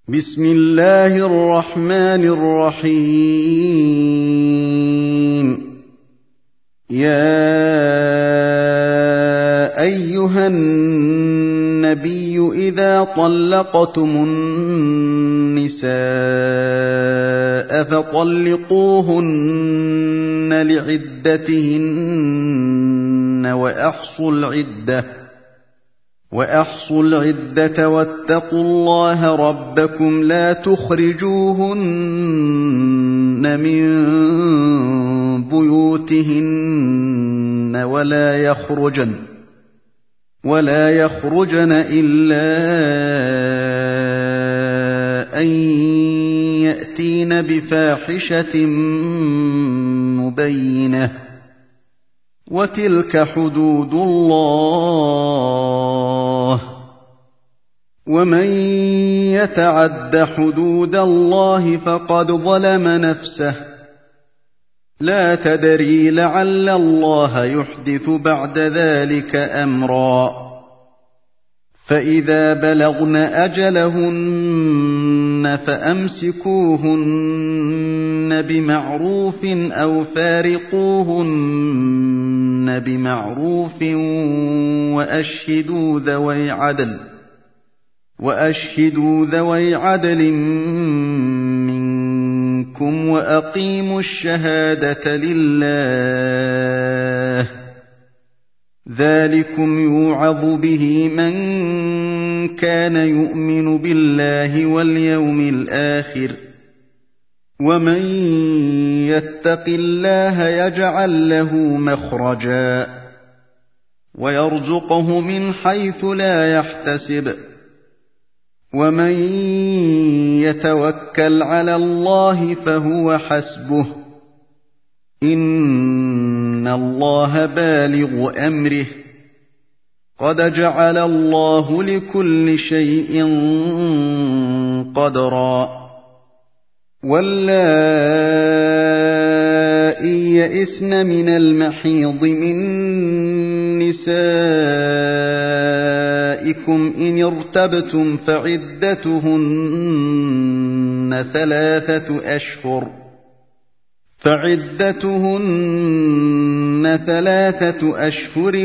بسم الله الرحمن الرحيم. يا أيها النبي إذا طلقتم النساء فطلقوهن لعدتهن وأحصوا العدة واتقوا الله ربكم لا تخرجوهن من بيوتهن ولا يخرجن إلا أن يأتين بفاحشة مبينة وتلك حدود الله ومن يتعد حدود الله فقد ظلم نفسه لا تدري لعل الله يحدث بعد ذلك أمرا فإذا بلغن أجلهن فأمسكوهن بمعروف أو فارقوهن بمعروف وأشهدوا ذوي عدل منكم وأقيموا الشهادة لله ذلكم يوعظ به من كان يؤمن بالله واليوم الآخر ومن يتق الله يجعل له مخرجا ويرزقه من حيث لا يحتسب ومن يتوكل على الله فهو حسبه إن الله بالغ أمره قد جعل الله لكل شيء قدرا واللائي يئسن من المحيض من نسائكم إن ارتبتم فعدتهن ثلاثة أشهر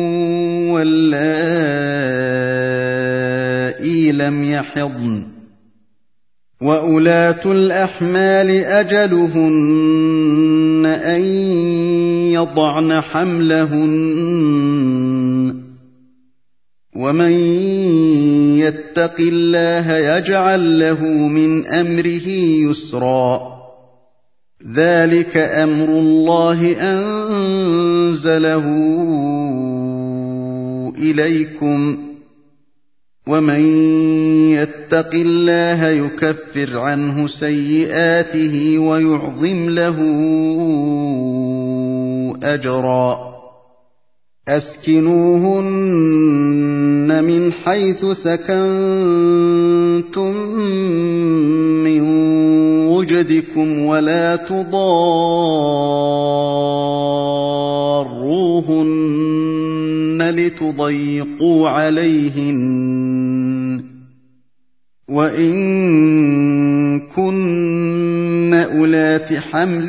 واللائي لم يحضن وأولاة الأحمال أجلهن أن يضعن حملهن ومن يتق الله يجعل له من أمره يسرا ذلك أمر الله أنزله إليكم ومن يتق الله يكفر عنه سيئاته ويعظم له أجرا أسكنوهن من حيث سكنتم من وجدكم ولا تضاروهن لتضيقوا عليهن وإن كن أولات حمل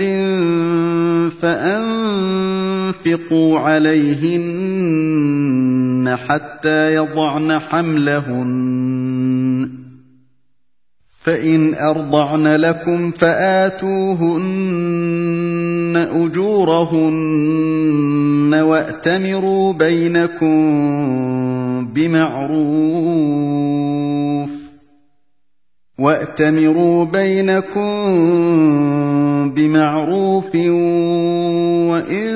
فأنفقوا عليهن حتى يضعن حملهن فإن أرضعن لكم فآتوهن أجورهن وأتمروا بينكم بمعروف وإن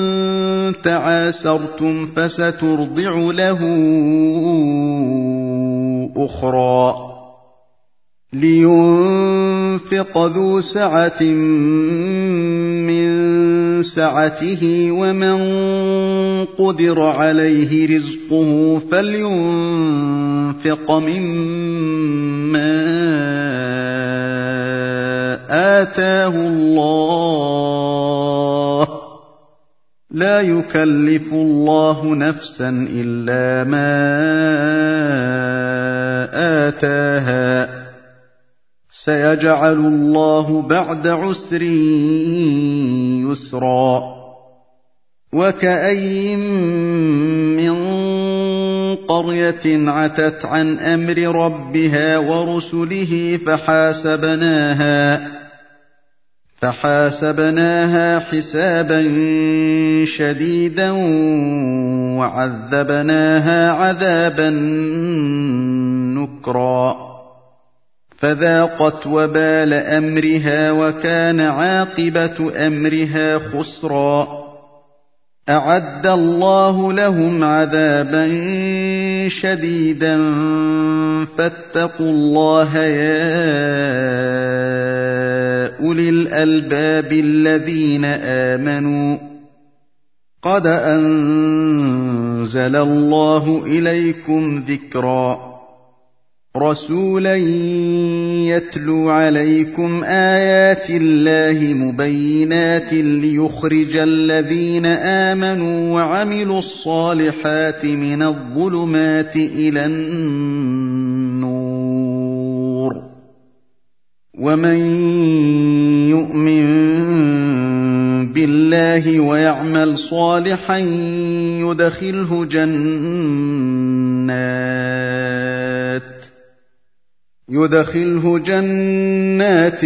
تعاسرتم فسترضع له أخرى لينفق ذو سعة من سعته ومن قدر عليه رزقه فلينفق مما آتاه الله لا يكلف الله نفسا إلا ما آتاها سيجعل الله بعد عسر يسرا وكأين من قرية عتت عن أمر ربها ورسله فحاسبناها حسابا شديدا وعذبناها عذابا نكرا فذاقت وبال أمرها وكان عاقبة أمرها خسرا أعد الله لهم عذابا شديدا فاتقوا الله يا أولي الألباب الذين آمنوا قد أنزل الله إليكم ذكرا رسولا يتلو عليكم آيات الله مبينات ليخرج الذين آمنوا وعملوا الصالحات من الظلمات إلى النور ومن يؤمن بالله ويعمل صالحا يدخله جنات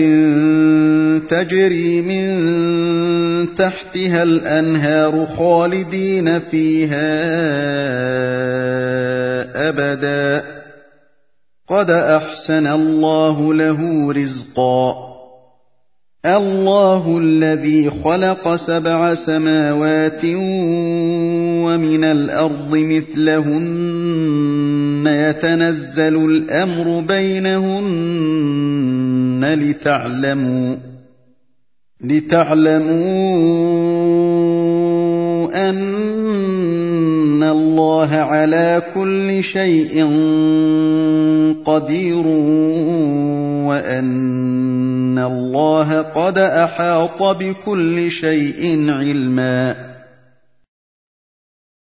تجري من تحتها الأنهار خالدين فيها أبدا قد أحسن الله له رزقا الله الذي خلق 7 سماوات ومن الأرض مثلهن يتنزل الأمر بينهن لتعلموا أن الله على كل شيء قدير وأن الله قد أحاط بكل شيء علما